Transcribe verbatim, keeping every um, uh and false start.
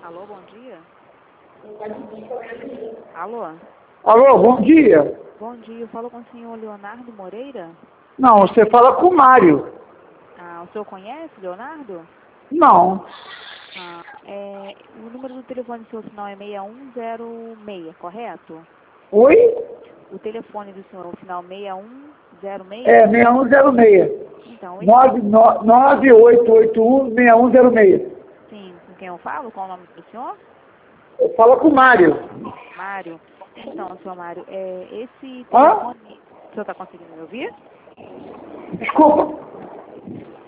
Alô, bom dia. Alô? Alô, bom dia. Bom dia, eu falo com o senhor Leonardo Moreira? Não, você fala com o Mário. Ah, o senhor conhece Leonardo? Não. Ah, é, o número do telefone do seu final é seis um zero seis, correto? Oi? O telefone do senhor, o final seis um zero seis? É, seis um zero seis. Então, esse... nove oito oito um, seis um zero seis. Sim, com quem eu falo? Qual o nome do senhor? Fala com o Mário. Mário. Então, senhor Mário, é, esse Hã? telefone... O senhor está conseguindo me ouvir? Desculpa.